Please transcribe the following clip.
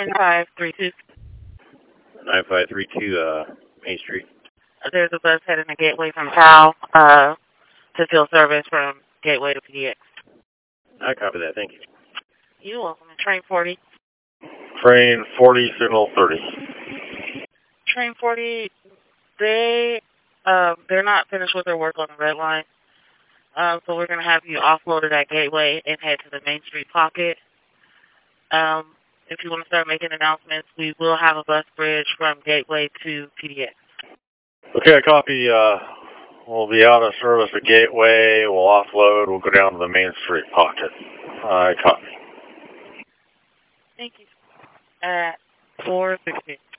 9532. 9532 Main Street. There's a bus heading to Gateway from Powell to fill service from Gateway to PDX. I copy that. Thank you. You're welcome. Train 40. Train 40, signal 30. Train 40, they're not finished with their work on the red line. So we're going to have you offloaded at Gateway and head to the Main Street pocket. If you want to start making announcements, we will have a bus bridge from Gateway to PDX. Okay, I copy. We'll be out of service at Gateway. We'll offload. We'll go down to the Main Street pocket. I copy. Thank you. At 4:16.